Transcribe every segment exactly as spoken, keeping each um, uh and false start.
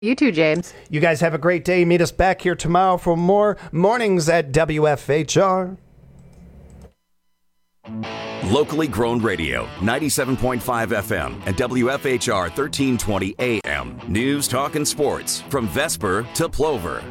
You too, James. You guys have a great day. Meet us back here tomorrow for more Mornings at W F H R. Locally grown radio, ninety-seven point five F M and W F H R thirteen twenty A M. News, talk, and sports from Vesper to Plover.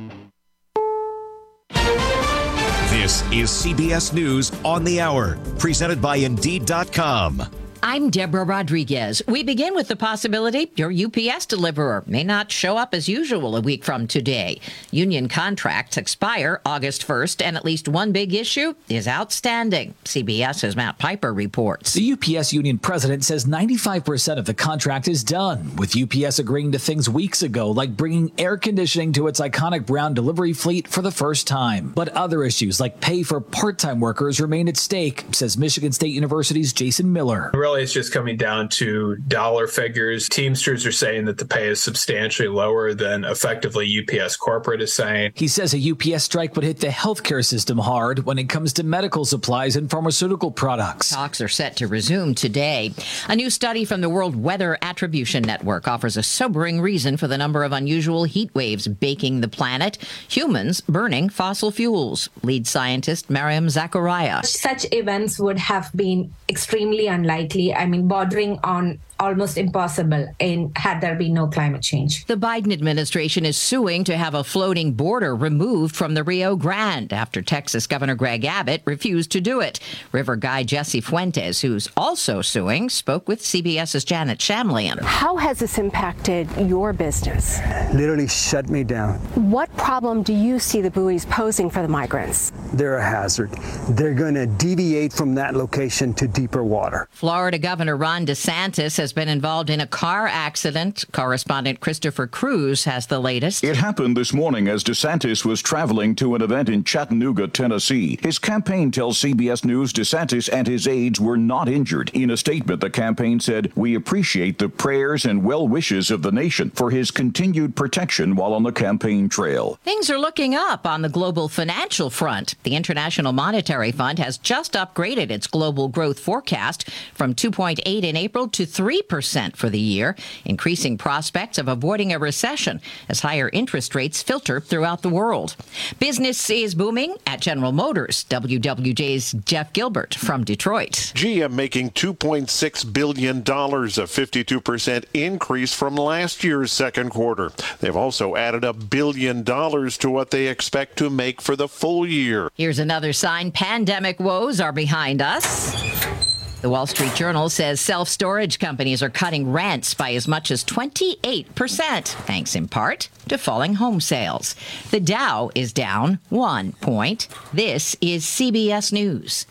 This is C B S News on the Hour, presented by Indeed dot com. I'm Deborah Rodriguez. We begin with the possibility your U P S deliverer may not show up as usual a week from today. Union contracts expire August first, and at least one big issue is outstanding. CBS's Matt Piper reports. The U P S union president says ninety-five percent of the contract is done, with U P S agreeing to things weeks ago, like bringing air conditioning to its iconic brown delivery fleet for the first time. But other issues, like pay for part-time workers, remain at stake, says Michigan State University's Jason Miller. Really, it's just coming down to dollar figures. Teamsters are saying that the pay is substantially lower than effectively U P S corporate is saying. He says a U P S strike would hit the healthcare system hard when it comes to medical supplies and pharmaceutical products. Talks are set to resume today. A new study from the World Weather Attribution Network offers a sobering reason for the number of unusual heat waves baking the planet: humans burning fossil fuels. Lead scientist Mariam Zachariah. Such events would have been extremely unlikely. I mean, bordering on almost impossible in had there been no climate change. The Biden administration is suing to have a floating border removed from the Rio Grande after Texas Governor Greg Abbott refused to do it. River guy Jesse Fuentes, who's also suing, spoke with CBS's Janet Shamlian. How has this impacted your business? Literally shut me down. What problem do you see the buoys posing for the migrants? They're a hazard. They're going to deviate from that location to deeper water. Florida Governor Ron DeSantis has been involved in a car accident. Correspondent Christopher Cruz has the latest. It happened this morning as DeSantis was traveling to an event in Chattanooga, Tennessee. His campaign tells C B S News DeSantis and his aides were not injured. In a statement, the campaign said, "We appreciate the prayers and well wishes of the nation for his continued protection while on the campaign trail." Things are looking up on the global financial front. The International Monetary Fund has just upgraded its global growth forecast from two point eight in April to three percent for the year, increasing prospects of avoiding a recession as higher interest rates filter throughout the world. Business is booming at General Motors. W W J's Jeff Gilbert from Detroit. G M making two point six billion dollars, a fifty-two percent increase from last year's second quarter. They've also added a billion dollars to what they expect to make for the full year. Here's another sign pandemic woes are behind us. The Wall Street Journal says self-storage companies are cutting rents by as much as twenty-eight percent, thanks in part to falling home sales. The Dow is down one point. This is C B S News.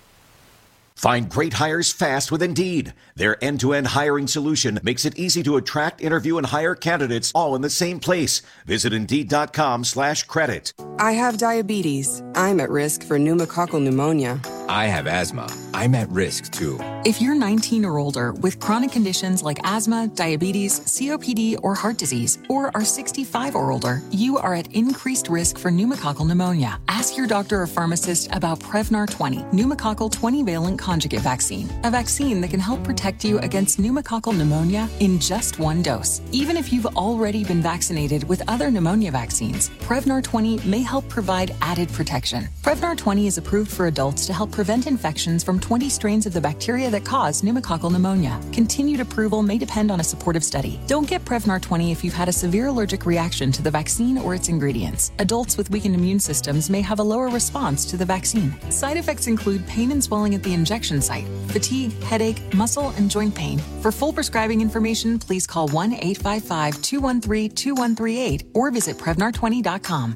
Find great hires fast with Indeed. Their end-to-end hiring solution makes it easy to attract, interview, and hire candidates all in the same place. Visit Indeed.com slash credit. I have diabetes. I'm at risk for pneumococcal pneumonia. I have asthma. I'm at risk too. If you're nineteen or older with chronic conditions like asthma, diabetes, C O P D, or heart disease, or are sixty-five or older, you are at increased risk for pneumococcal pneumonia. Ask your doctor or pharmacist about Prevnar twenty, pneumococcal twenty-valent conjugate vaccine, a vaccine that can help protect you against pneumococcal pneumonia in just one dose. Even if you've already been vaccinated with other pneumonia vaccines, Prevnar twenty may help provide added protection. Prevnar twenty is approved for adults to help prevent infections from twenty strains of the bacteria that cause pneumococcal pneumonia. Continued approval may depend on a supportive study. Don't get Prevnar twenty if you've had a severe allergic reaction to the vaccine or its ingredients. Adults with weakened immune systems may have a lower response to the vaccine. Side effects include pain and swelling at the injection site, fatigue, headache, muscle, and joint pain. For full prescribing information, please call one eight five five, two one three, two one three eight or visit Prevnar twenty dot com.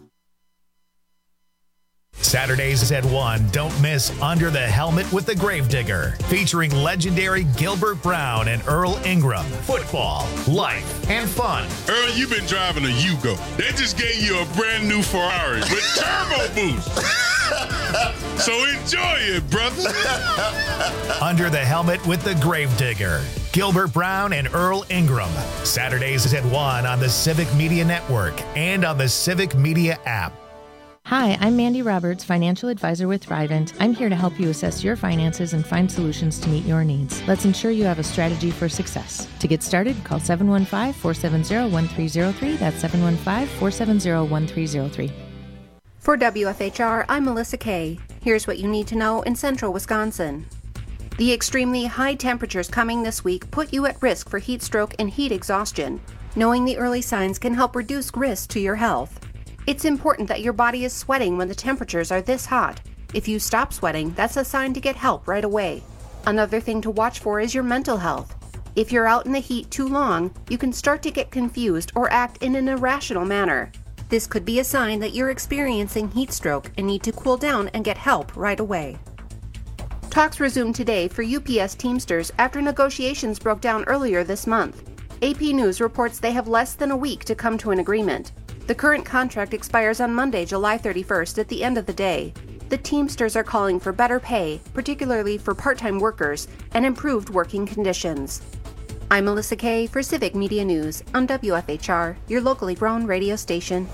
Saturdays at one, don't miss Under the Helmet with the Gravedigger, featuring legendary Gilbert Brown and Earl Ingram. Football, life, and fun. Earl, you've been driving a Yugo. They just gave you a brand new Ferrari with turbo boost. So enjoy it, brother. Under the Helmet with the Gravedigger. Gilbert Brown and Earl Ingram. Saturdays at one on the Civic Media Network and on the Civic Media app. Hi, I'm Mandy Roberts, financial advisor with Thrivent. I'm here to help you assess your finances and find solutions to meet your needs. Let's ensure you have a strategy for success. To get started, call seven one five, four seven zero, one three zero three. That's seven one five, four seven zero, one three zero three. For W F H R, I'm Melissa Kay. Here's what you need to know in central Wisconsin. The extremely high temperatures coming this week put you at risk for heat stroke and heat exhaustion. Knowing the early signs can help reduce risk to your health. It's important that your body is sweating when the temperatures are this hot. If you stop sweating, that's a sign to get help right away. Another thing to watch for is your mental health. If you're out in the heat too long, you can start to get confused or act in an irrational manner. This could be a sign that you're experiencing heat stroke and need to cool down and get help right away. Talks resumed today for U P S Teamsters after negotiations broke down earlier this month. A P News reports they have less than a week to come to an agreement. The current contract expires on Monday, July thirty-first at the end of the day. The Teamsters are calling for better pay, particularly for part-time workers, and improved working conditions. I'm Melissa Kay for Civic Media News on W F H R, your locally grown radio station.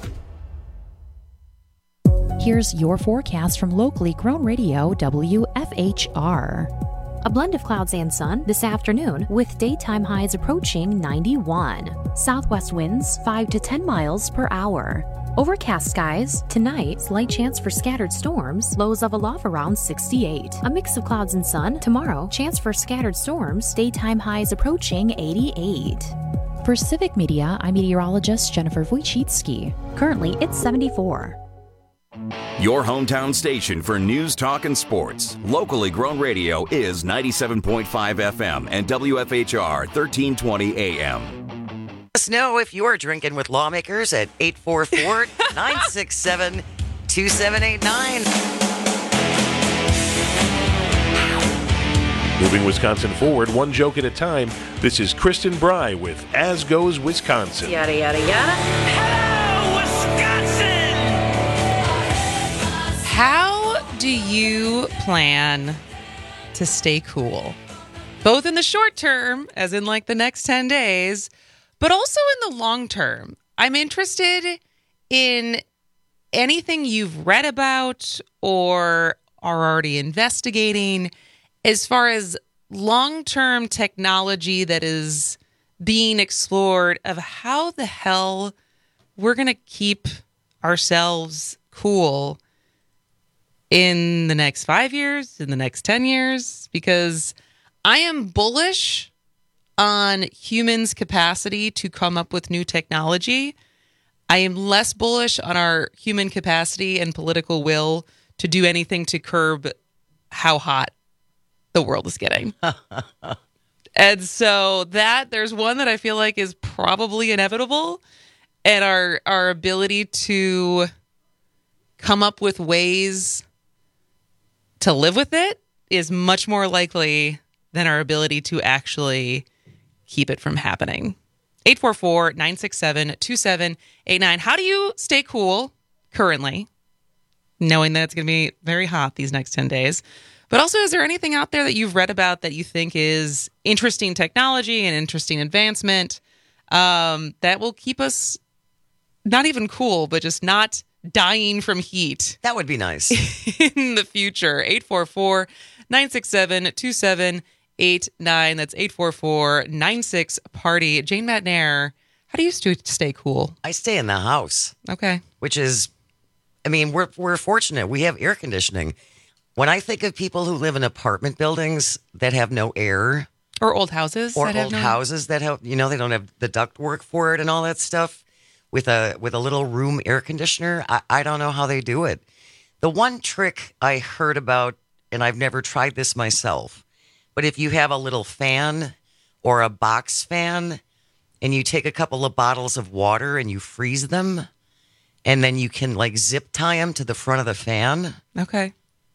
Here's your forecast from locally grown radio W F H R. A blend of clouds and sun this afternoon with daytime highs approaching ninety-one. Southwest winds five to ten miles per hour. Overcast skies. Tonight, slight chance for scattered storms. Lows of a low around sixty-eight. A mix of clouds and sun. Tomorrow, chance for scattered storms. Daytime highs approaching eighty-eight. For Civic Media, I'm meteorologist Jennifer Wojcicki. Currently, it's seventy-four. Your hometown station for news, talk, and sports. Locally grown radio is ninety-seven point five F M and W F H R thirteen twenty A M. Let us know if you're drinking with lawmakers at eight four four, nine six seven, two seven eight nine. Moving Wisconsin forward, one joke at a time. This is Kristen Bry with As Goes Wisconsin. Yada, yada, yada. Hello, Wisconsin! How do you plan to stay cool? Both in the short term, as in like the next ten days, but also in the long term. I'm interested in anything you've read about or are already investigating as far as long-term technology that is being explored of how the hell we're going to keep ourselves cool in the next five years, in the next ten years, because I am bullish on humans' capacity to come up with new technology. I am less bullish on our human capacity and political will to do anything to curb how hot the world is getting. And so that there's one that I feel like is probably inevitable, and our our ability to come up with ways to live with it is much more likely than our ability to actually keep it from happening. eight four four, nine six seven, two seven eight nine. How do you stay cool currently, knowing that it's going to be very hot these next ten days? But also, is there anything out there that you've read about that you think is interesting technology and interesting advancement um, that will keep us not even cool, but just not dying from heat? That would be nice. In the future. eight four four, nine six seven, two seven eight nine. That's eight four four, nine six, party. Jane Matnair, how do you st- stay cool? I stay in the house. Okay. Which is, I mean, we're we're fortunate. We have air conditioning. When I think of people who live in apartment buildings that have no air, or old houses, or that old have no... houses that have, you know, they don't have the duct work for it and all that stuff, with a with a little room air conditioner, I, I don't know how they do it. The one trick I heard about, and I've never tried this myself, but if you have a little fan or a box fan, and you take a couple of bottles of water and you freeze them, and then you can like zip tie them to the front of the fan. Okay.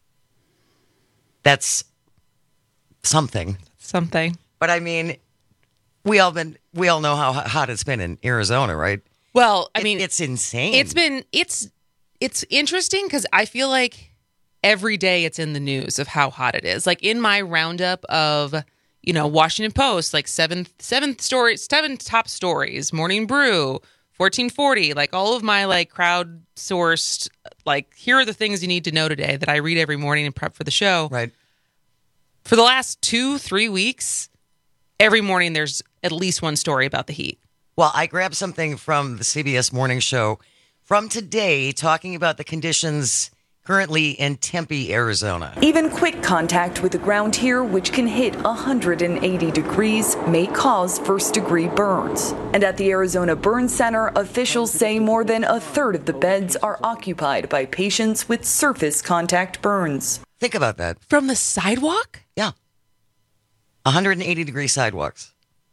That's something. Something. But I mean, we all been we all know how hot it's been in Arizona, right? Well, I it, mean, it's insane. It's been it's it's interesting because I feel like every day it's in the news of how hot it is. Like in my roundup of, you know, Washington Post, like seven seven stories, seven top stories, Morning Brew, fourteen forty, like all of my like crowdsourced, like here are the things you need to know today that I read every morning and prep for the show. Right. For the last two, three weeks, every morning there's at least one story about the heat. Well, I grabbed something from the C B S Morning Show from today talking about the conditions currently in Tempe, Arizona. Even quick contact with the ground here, which can hit one hundred eighty degrees, may cause first-degree burns. And at the Arizona Burn Center, officials say more than a third of the beds are occupied by patients with surface contact burns. Think about that. From the sidewalk? Yeah. one hundred eighty degree sidewalks.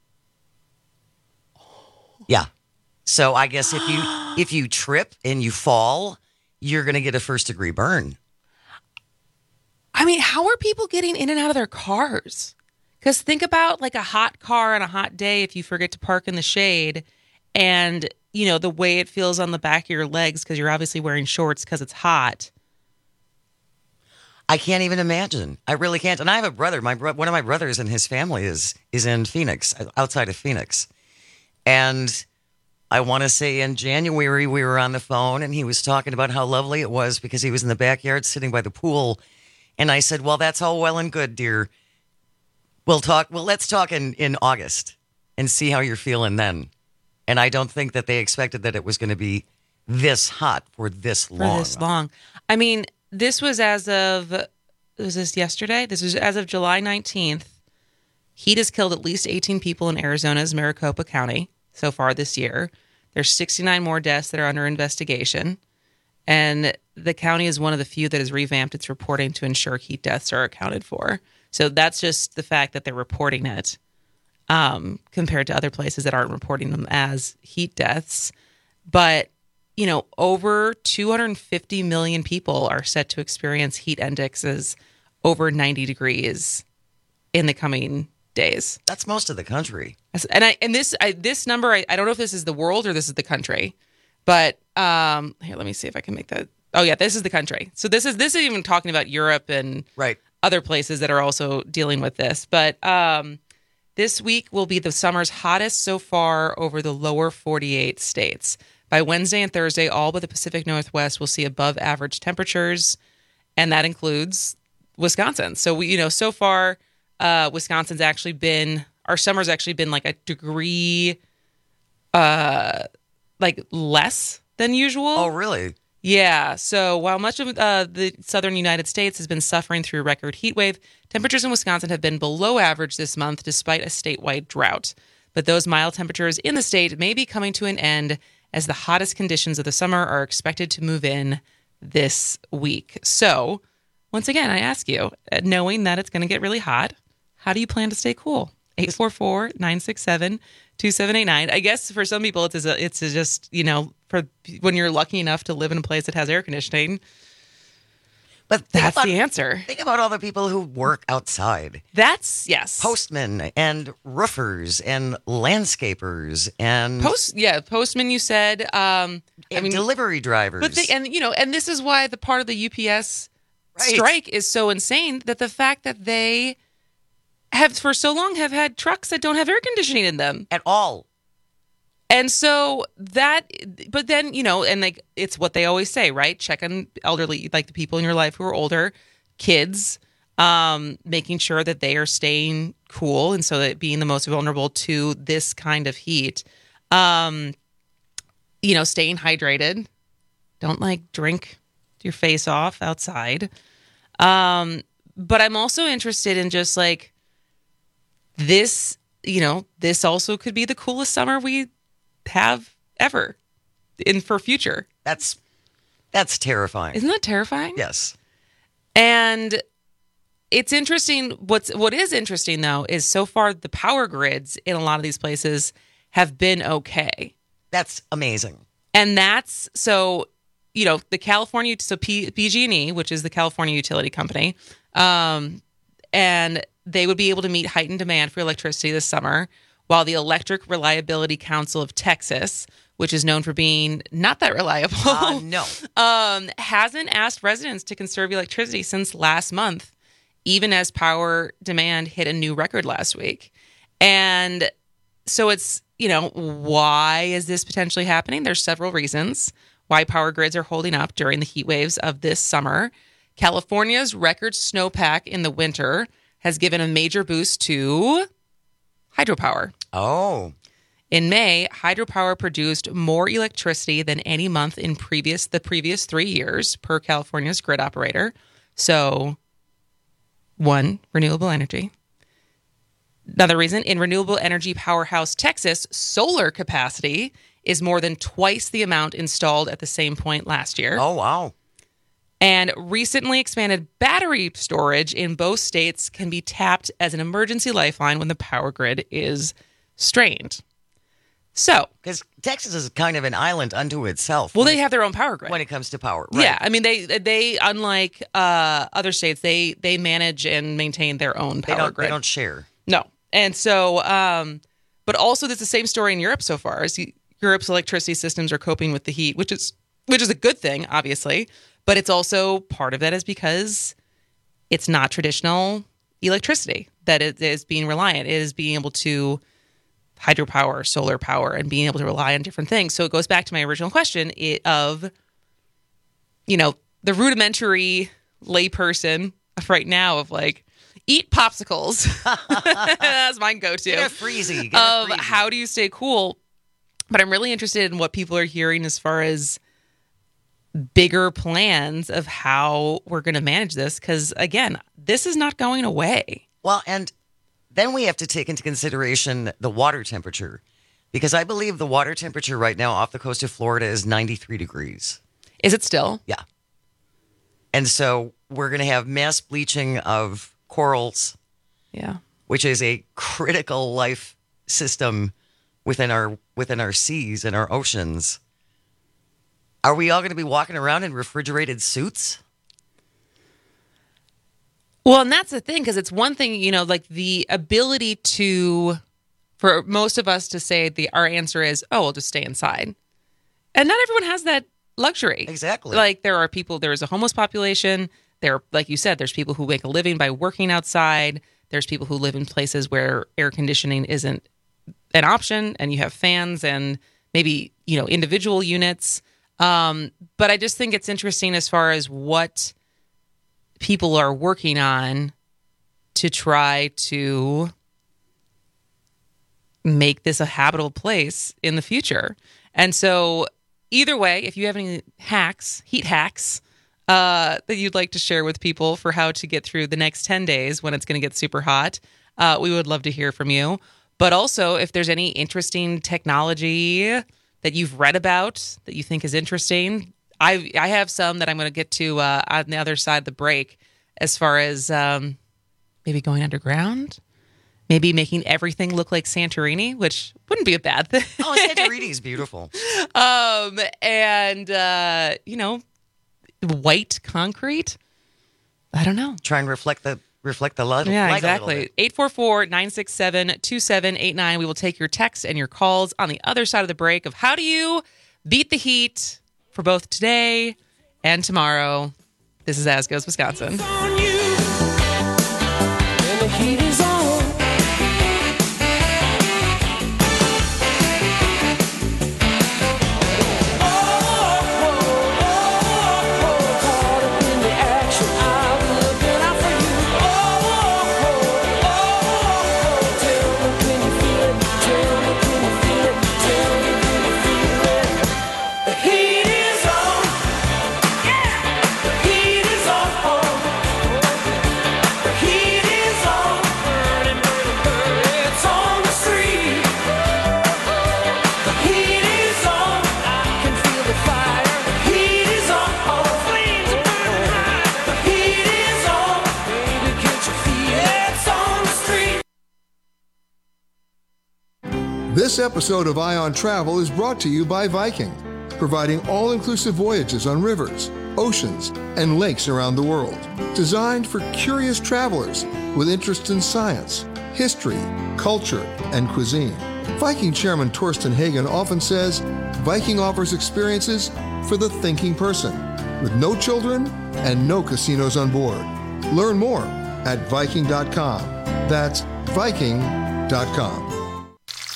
Yeah. So I guess if you if you trip and you fall, you're going to get a first degree burn. I mean, how are people getting in and out of their cars? Because think about like a hot car on a hot day if you forget to park in the shade and, you know, the way it feels on the back of your legs because you're obviously wearing shorts because it's hot. I can't even imagine. I really can't. And I have a brother. My bro- one of my brothers and his family is is in Phoenix, outside of Phoenix. And I want to say in January we were on the phone and he was talking about how lovely it was because he was in the backyard sitting by the pool. And I said, well, that's all well and good, dear. We'll talk. Well, let's talk in, in August and see how you're feeling then. And I don't think that they expected that it was going to be this hot for this long. For this long. I mean, this was as of, was this yesterday? This was as of July nineteenth. Heat has killed at least eighteen people in Arizona's Maricopa County so far this year. There's sixty-nine more deaths that are under investigation. And the county is one of the few that has revamped its reporting to ensure heat deaths are accounted for. So that's just the fact that they're reporting it um, compared to other places that aren't reporting them as heat deaths. But, you know, over two hundred fifty million people are set to experience heat indexes over ninety degrees in the coming days. That's most of the country. And I and this I, this number, I, I don't know if this is the world or this is the country, but um, here, let me see if I can make that. Oh yeah, this is the country. So this is this is even talking about Europe and right. other places that are also dealing with this. But um, this week will be the summer's hottest so far over the lower forty-eight states. By Wednesday and Thursday, all but the Pacific Northwest will see above average temperatures, and that includes Wisconsin. So we, you know, so far. Uh, Wisconsin's actually been, our summer's actually been like a degree, uh, like less than usual. Oh, really? Yeah. So while much of uh, the southern United States has been suffering through a record heat wave, temperatures in Wisconsin have been below average this month despite a statewide drought. But those mild temperatures in the state may be coming to an end as the hottest conditions of the summer are expected to move in this week. So once again, I ask you, knowing that it's going to get really hot, how do you plan to stay cool? eight four four, nine six seven, two seven eight nine. I guess for some people, it's a, it's a just, you know, for when you're lucky enough to live in a place that has air conditioning. But that's about, the answer. Think about all the people who work outside. That's, yes. Postmen and roofers and landscapers and... Post, yeah, postmen, you said. Um, and I mean, delivery drivers. But they, and, you know, and this is why the part of the U P S right. strike is so insane, that the fact that they... have for so long have had trucks that don't have air conditioning in them at all. And so that, but then, you know, and like, it's what they always say, right? Check on elderly, like the people in your life who are older, kids, um, making sure that they are staying cool. And so that being the most vulnerable to this kind of heat, um, you know, staying hydrated. Don't like drink your face off outside. Um, but I'm also interested in just like, this, you know, this also could be the coolest summer we have ever in for future. That's that's terrifying. Isn't that terrifying? Yes. And it's interesting. What's what is interesting though is so far the power grids in a lot of these places have been okay. That's amazing. And that's so, you know, the California so P, P G and E, which is the California utility company, um, and they would be able to meet heightened demand for electricity this summer, while the Electric Reliability Council of Texas, which is known for being not that reliable, uh, no, um, hasn't asked residents to conserve electricity since last month, even as power demand hit a new record last week. And so it's, you know, why is this potentially happening? There's several reasons why power grids are holding up during the heat waves of this summer. California's record snowpack in the winter has given a major boost to hydropower. Oh. In May, hydropower produced more electricity than any month in previous the previous three years, per California's grid operator. So, one, renewable energy. Another reason, in renewable energy powerhouse Texas, solar capacity is more than twice the amount installed at the same point last year. Oh, wow. And recently expanded battery storage in both states can be tapped as an emergency lifeline when the power grid is strained. So, because Texas is kind of an island unto itself. Well, they have their own power grid when it comes to power. Right. Yeah, I mean, they they unlike uh, other states, they they manage and maintain their own power they don't, grid. They don't share. No, and so, um, but also, there's the same story in Europe so far. As Europe's electricity systems are coping with the heat, which is which is a good thing, obviously. But it's also part of that is because it's not traditional electricity that it is being reliant. It is being able to hydropower, solar power, and being able to rely on different things. So it goes back to my original question it, of, you know, the rudimentary layperson of right now of like, eat popsicles. That's my go-to. Get a freezy. Get of a freezy. How do you stay cool? But I'm really interested in what people are hearing as far as bigger plans of how we're going to manage this. Because, again, this is not going away. Well, and then we have to take into consideration the water temperature, because I believe the water temperature right now off the coast of Florida is ninety-three degrees. Is it still? Yeah. And so we're going to have mass bleaching of corals. Yeah. Which is a critical life system within our within our seas and our oceans. Are we all going to be walking around in refrigerated suits? Well, and that's the thing, because it's one thing, you know, like the ability to, for most of us to say the our answer is, oh, we'll just stay inside. And not everyone has that luxury. Exactly. Like there are people, there is a homeless population. There, like you said, there's people who make a living by working outside. There's people who live in places where air conditioning isn't an option and you have fans and maybe, you know, individual units. Um, but I just think it's interesting as far as what people are working on to try to make this a habitable place in the future. And so either way, if you have any hacks, heat hacks, uh, that you'd like to share with people for how to get through the next ten days when it's going to get super hot, uh, we would love to hear from you. But also, if there's any interesting technology that you've read about that you think is interesting, I I have some that I'm going to get to uh, on the other side of the break, as far as um, maybe going underground, maybe making everything look like Santorini, which wouldn't be a bad thing. Oh, Santorini is beautiful. um, and, uh, you know, white concrete. I don't know. Try and reflect the reflect the light. Yeah, light exactly. eight four four, nine six seven, two seven eight nine. We will take your texts and your calls on the other side of the break of how do you beat the heat for both today and tomorrow. This is As Goes Wisconsin. This episode of Eye on Travel is brought to you by Viking, providing all-inclusive voyages on rivers, oceans, and lakes around the world. Designed for curious travelers with interest in science, history, culture, and cuisine. Viking chairman Torsten Hagen often says, Viking offers experiences for the thinking person, with no children and no casinos on board. Learn more at Viking dot com. That's Viking dot com.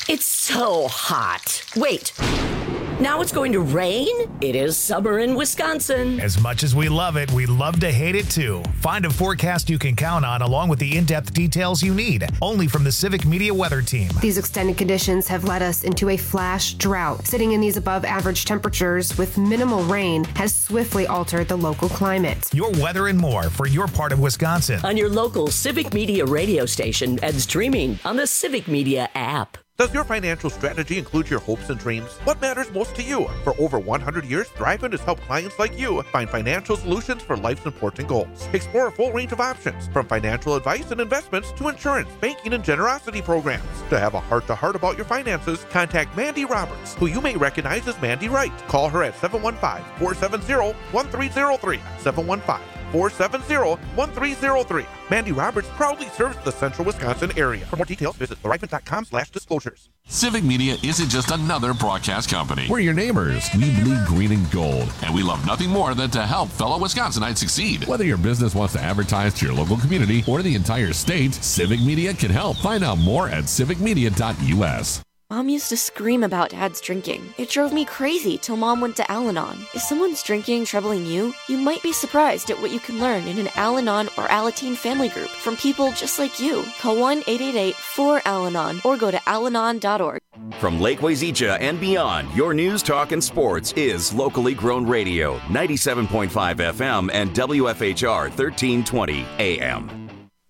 It's so hot. Wait. Now it's going to rain? It is summer in Wisconsin. As much as we love it, we love to hate it too. Find a forecast you can count on along with the in-depth details you need. Only from the Civic Media Weather Team. These extended conditions have led us into a flash drought. Sitting in these above average temperatures with minimal rain has swiftly altered the local climate. Your weather and more for your part of Wisconsin. On your local Civic Media radio station and streaming on the Civic Media app. Does your financial strategy include your hopes and dreams? What matters most to you? For over one hundred years, Thrivent has helped clients like you find financial solutions for life's important goals. Explore a full range of options, from financial advice and investments to insurance, banking, and generosity programs. To have a heart-to-heart about your finances, contact Mandy Roberts, who you may recognize as Mandy Wright. Call her at seven one five, four seven zero, one three zero three, seven one five, four seven zero, one three zero three. Mandy Roberts proudly serves the central Wisconsin area. For more details, visit thrivent.com slash disclosures. Civic Media isn't just another broadcast company. We're your neighbors. We bleed green and gold. And we love nothing more than to help fellow Wisconsinites succeed. Whether your business wants to advertise to your local community or the entire state, Civic Media can help. Find out more at civic media dot u s. Mom used to scream about Dad's drinking. It drove me crazy till Mom went to Al-Anon. If someone's drinking troubling you, you might be surprised at what you can learn in an Al-Anon or Alateen family group from people just like you. Call one eight eight eight, four, A L A N O N or go to al anon dot org. From Lake Wazeecha and beyond, your news, talk, and sports is locally grown radio, ninety-seven point five F M and W F H R thirteen twenty A M.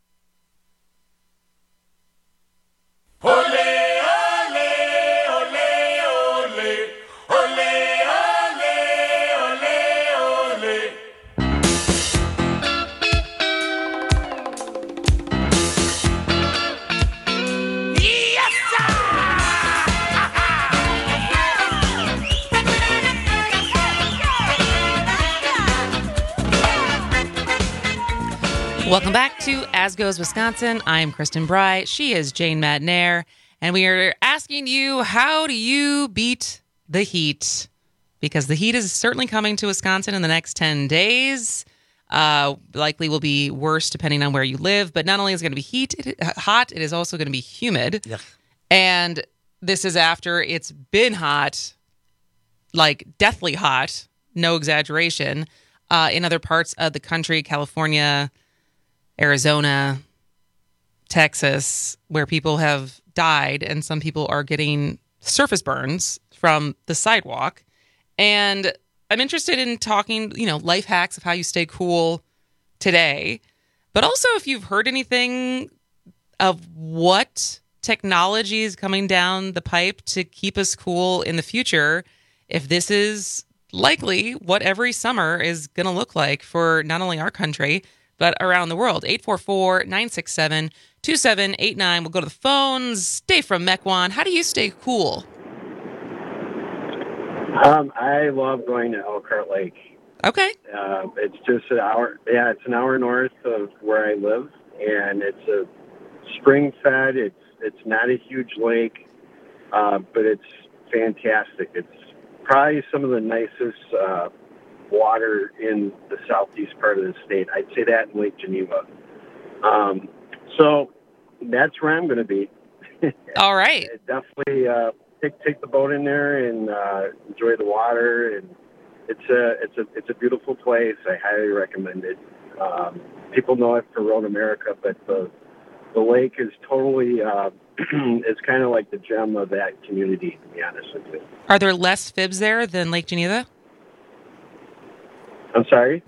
Welcome back to As Goes Wisconsin. I'm Kristen Bry. She is Jane Madnair. And we are asking you, how do you beat the heat? Because the heat is certainly coming to Wisconsin in the next ten days. Uh, likely will be worse depending on where you live. But not only is it going to be heat, it, hot, it is also going to be humid. Yeah. And this is after it's been hot, like deathly hot, no exaggeration, uh, in other parts of the country, California, Arizona, Texas, where people have died and some people are getting surface burns from the sidewalk. And I'm interested in talking, you know, life hacks of how you stay cool today, but also if you've heard anything of what technology is coming down the pipe to keep us cool in the future, if this is likely what every summer is going to look like for not only our country, but around the world. eight four four, nine six seven, two seven eight nine. We'll go to the phones. Dave from Mequon. How do you stay cool? Um, I love going to Elkhart Lake. Okay. Uh, it's just an hour. Yeah, it's an hour north of where I live, and it's a spring-fed. It's it's not a huge lake, uh, but it's fantastic. It's probably some of the nicest uh, water in the southeast part of the state. I'd say that in Lake Geneva. Um, so that's where I'm going to be. All right. Definitely uh, take take the boat in there and uh, enjoy the water. And it's a it's a it's a beautiful place. I highly recommend it. Um, people know it for Road America, but the the lake is totally uh, it's kind of like the gem of that community, to be honest with you. Are there less fibs there than Lake Geneva? I'm sorry?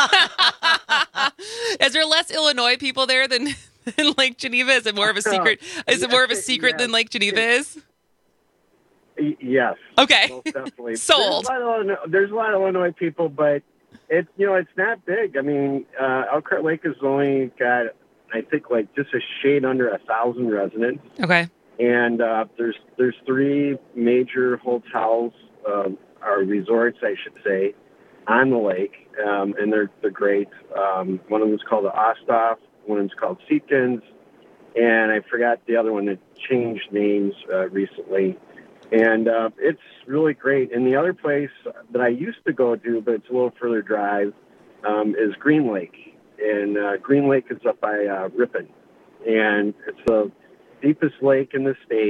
Is there less Illinois people there than, than Lake Geneva? Is it more of a secret? Is it more of a secret yes. than Lake Geneva is? Yes. Okay. Most definitely. Sold. There's a, lot of Illinois, there's a lot of Illinois people, but it's, you know, it's not big. I mean, uh, Elkhart Lake has only got, I think, like just a shade under a thousand residents. Okay. And uh, there's there's three major hotels, um, or resorts, I should say, on the lake, um, and they're they're great. Um, one of them is called the Osthoff, one of them is called Seatkins, and I forgot the other one that changed names uh, recently. And uh, it's really great. And the other place that I used to go to, but it's a little further drive, um, is Green Lake. And uh, Green Lake is up by uh, Ripon, and it's the deepest lake in the state.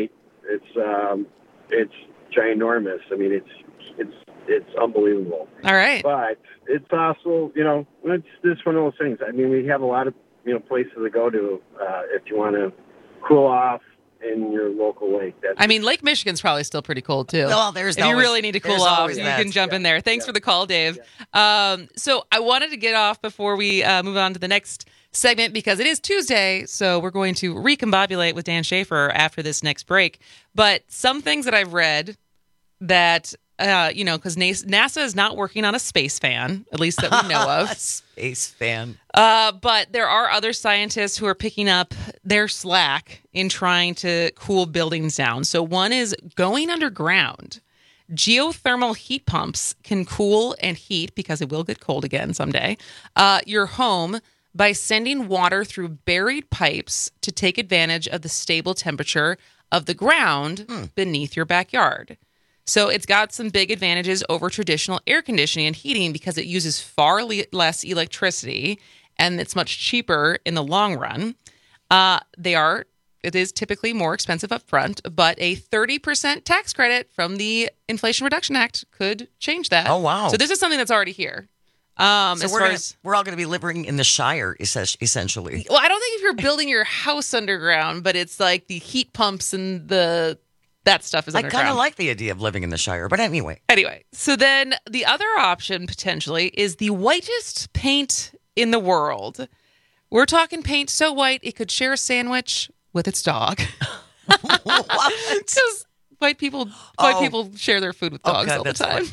It's um, it's ginormous. I mean, it's it's it's unbelievable. All right. But it's also, you know, it's just one of those things. I mean, we have a lot of, you know, places to go to uh, if you want to cool off in your local lake. That's I mean, Lake Michigan's probably still pretty cold, too. Well, there's If you always- really need to cool there's off, always you that. can jump Yeah. in there. Thanks Yeah. for the call, Dave. Um, so I wanted to get off before we uh, move on to the next segment because it is Tuesday, so we're going to recombobulate with Dan Schaefer after this next break. But some things that I've read that, uh, you know, because NASA is not working on a space fan, at least that we know of. Space fan. Uh, but there are other scientists who are picking up their slack in trying to cool buildings down. So one is going underground. Geothermal heat pumps can cool and heat, because it will get cold again someday, uh, your home by sending water through buried pipes to take advantage of the stable temperature of the ground Hmm. beneath your backyard. So it's got some big advantages over traditional air conditioning and heating because it uses far le- less electricity and it's much cheaper in the long run. Uh, they are, it is typically more expensive up front, but a thirty percent tax credit from the Inflation Reduction Act could change that. Oh, wow. So this is something that's already here. Um, So as we're far gonna, as, we're all going to be living in the Shire, essen- essentially. well, I don't think if you're building your house underground, but it's like the heat pumps and the that stuff is I underground. kind of like the idea of living in the Shire, but anyway. Anyway, so then the other option potentially is the whitest paint in the world. We're talking paint so white it could share a sandwich with its dog. Because white people, white Oh. people share their food with dogs Okay, all the that's time.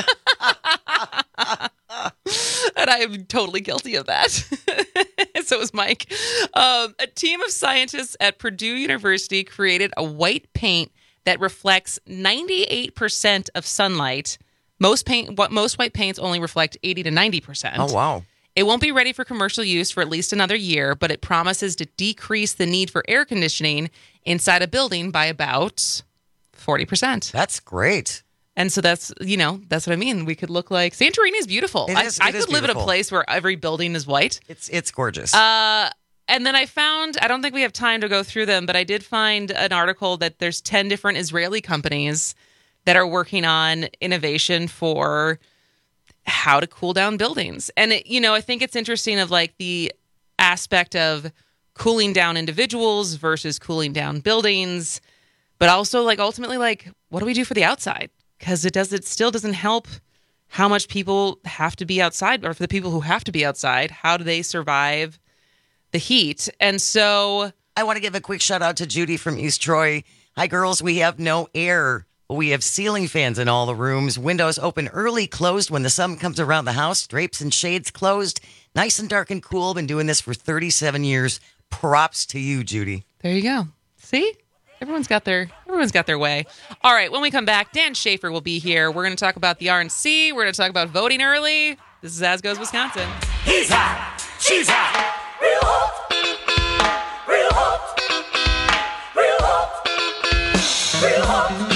And I am totally guilty of that. So is Mike. Um, a team of scientists at Purdue University created a white paint that reflects ninety-eight percent of sunlight. Most paint, what most white paints only reflect eighty to ninety percent. Oh, wow. It won't be ready for commercial use for at least another year, but it promises to decrease the need for air conditioning inside a building by about forty percent. That's great. And so that's, you know, that's what I mean. We could look like Santorini is beautiful. It is- I, I it is could live in a beautiful. place where every building is white. It's it's gorgeous. Uh, and then I found, I don't think we have time to go through them, but I did find an article that there's ten different Israeli companies that are working on innovation for how to cool down buildings. And, it, you know, I think it's interesting of like the aspect of cooling down individuals versus cooling down buildings, but also like ultimately like, what do we do for the outside? Because it does, it still doesn't help how much people have to be outside, or for the people who have to be outside, how do they survive the heat? And so I want to give a quick shout out to Judy from East Troy. Hi, girls. We have no air. We have ceiling fans in all the rooms. Windows open early, closed when the sun comes around the house. Drapes and shades closed. Nice and dark and cool. Been doing this for thirty-seven years. Props to you, Judy. there you go. See? Everyone's got their everyone's got their way. All right, when we come back, Dan Schaefer will be here. We're going to talk about the R N C. We're going to talk about voting early. This is As Goes Wisconsin. He's hot. She's hot. Real hot. Real hot. Real hot. Real hot.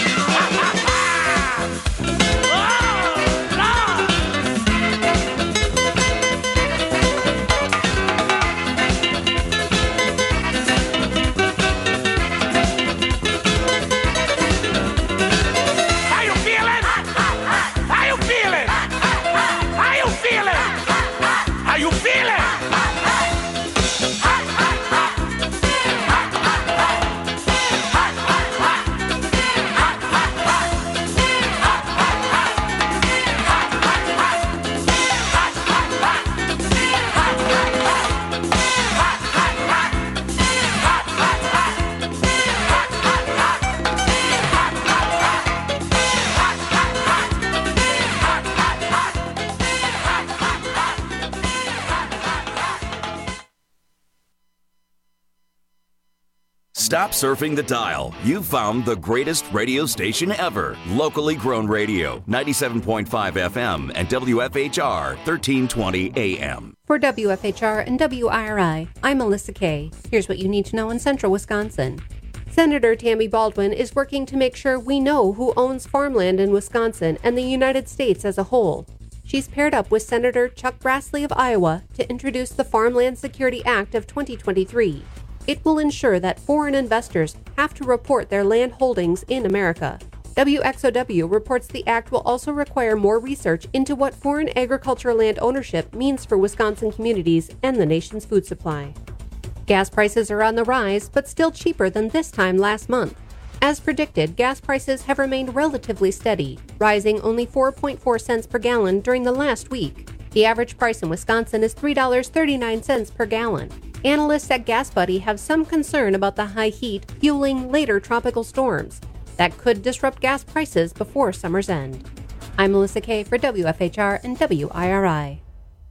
How you feeling? How you feeling? How you feeling? How you feeling? Stop surfing the dial. You've found the greatest radio station ever. Locally grown radio, ninety-seven point five F M and W F H R, thirteen twenty A M. For W F H R and W I R I, I'm Melissa Kay. Here's what you need to know in central Wisconsin. Senator Tammy Baldwin is working to make sure we know who owns farmland in Wisconsin and the United States as a whole. She's paired up with Senator Chuck Grassley of Iowa to introduce the Farmland Security Act of twenty twenty-three. It will ensure that foreign investors have to report their land holdings in America. W X O W reports the act will also require more research into what foreign agricultural land ownership means for Wisconsin communities and the nation's food supply. Gas prices are on the rise, but still cheaper than this time last month. As predicted, gas prices have remained relatively steady, rising only four point four cents per gallon during the last week. The average price in Wisconsin is three dollars and thirty-nine cents per gallon. Analysts at GasBuddy have some concern about the high heat fueling later tropical storms that could disrupt gas prices before summer's end. I'm Melissa Kay for W F H R and W I R I.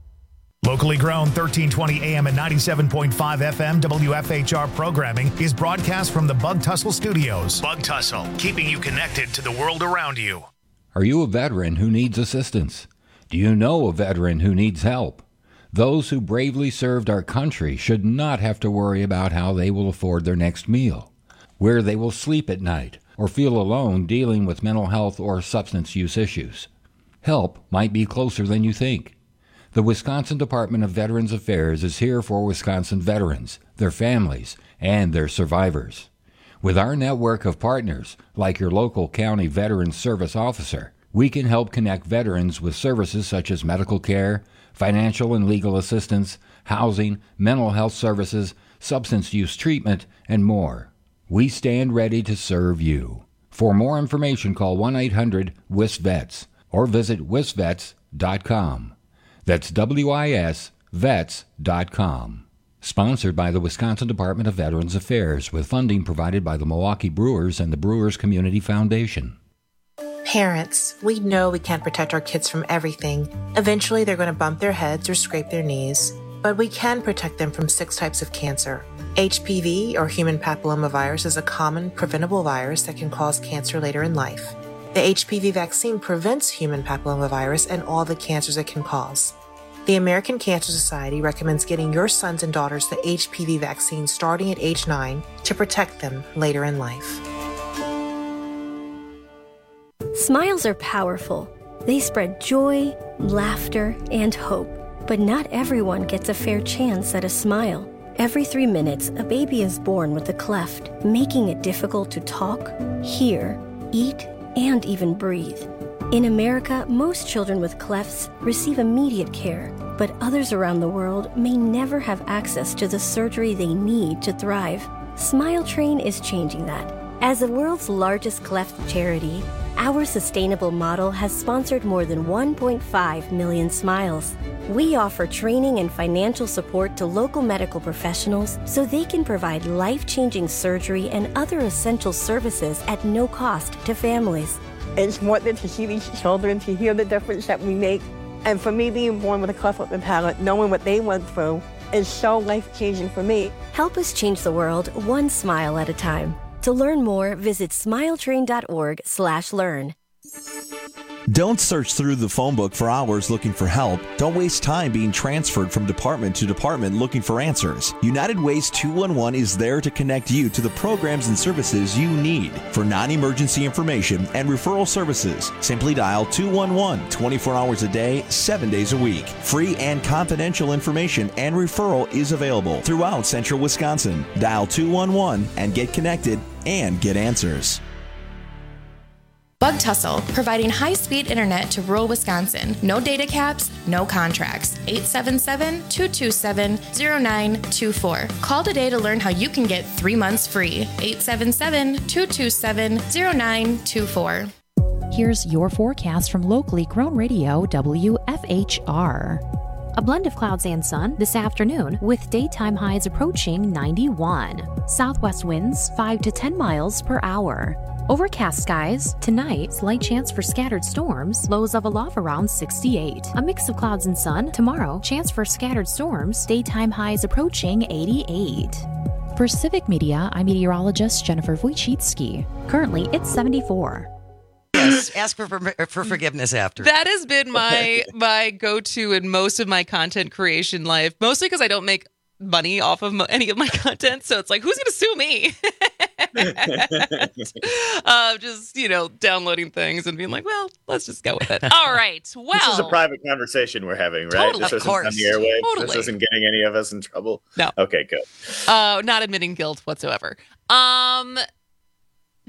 Locally grown thirteen twenty A M and ninety-seven point five F M W F H R programming is broadcast from the Bug Tussle Studios. Bug Tussle, keeping you connected to the world around you. Are you a veteran who needs assistance? Do you know a veteran who needs help? Those who bravely served our country should not have to worry about how they will afford their next meal, where they will sleep at night, or feel alone dealing with mental health or substance use issues. Help might be closer than you think. The Wisconsin Department of Veterans Affairs is here for Wisconsin veterans, their families, and their survivors. With our network of partners, like your local county Veterans Service Officer, we can help connect veterans with services such as medical care, financial and legal assistance, housing, mental health services, substance use treatment, and more. We stand ready to serve you. For more information, call one eight hundred W I S vets or visit wisvets dot com. That's W I S vets dot com. Sponsored by the Wisconsin Department of Veterans Affairs with funding provided by the Milwaukee Brewers and the Brewers Community Foundation. Parents, we know we can't protect our kids from everything. Eventually, they're going to bump their heads or scrape their knees. But we can protect them from six types of cancer. H P V, or human papillomavirus, is a common preventable virus that can cause cancer later in life. The H P V vaccine prevents human papillomavirus and all the cancers it can cause. The American Cancer Society recommends getting your sons and daughters the H P V vaccine starting at age nine to protect them later in life. Smiles are powerful. They spread joy, laughter, and hope. But not everyone gets a fair chance at a smile. Every three minutes, a baby is born with a cleft, making it difficult to talk, hear, eat, and even breathe. In America, most children with clefts receive immediate care, but others around the world may never have access to the surgery they need to thrive. Smile Train is changing that. As the world's largest cleft charity, our sustainable model has sponsored more than one point five million smiles. We offer training and financial support to local medical professionals so they can provide life-changing surgery and other essential services at no cost to families. It's wonderful to see these children, to hear the difference that we make. And for me, being born with a cleft lip and palate, knowing what they went through, is so life-changing for me. Help us change the world one smile at a time. To learn more, visit smiletrain.org slash learn. Don't search through the phone book for hours looking for help. Don't waste time being transferred from department to department looking for answers. United Ways two one one is there to connect you to the programs and services you need. For non-emergency information and referral services, simply dial two one one twenty-four hours a day, seven days a week. Free and confidential information and referral is available throughout central Wisconsin. Dial two one one and get connected and get answers. Bug Tussle, providing high-speed internet to rural Wisconsin. No data caps, no contracts. eight seven seven, two two seven, zero nine two four. Call today to learn how you can get three months free. eight seven seven, two two seven, zero nine two four. Here's your forecast from locally grown radio W F H R. A blend of clouds and sun this afternoon with daytime highs approaching ninety-one. Southwest winds five to ten miles per hour. Overcast skies. Tonight, slight chance for scattered storms. Lows of a low around sixty-eight. A mix of clouds and sun. Tomorrow, chance for scattered storms. Daytime highs approaching eighty-eight. For Civic Media, I'm meteorologist Jennifer Wojcicki. Currently, it's seventy-four. Yes, ask for for forgiveness after. That has been my my go-to in most of my content creation life, mostly because I don't make money off of mo- any of my content. So it's like, who's going to sue me? uh, just, you know, downloading things and being like, well, let's just go with it. All right. Well, this is a private conversation we're having, right? Totally. This Of isn't course. on the airwaves. Totally. This isn't getting any of us in trouble. No. Okay, good. Uh, not admitting guilt whatsoever. Um,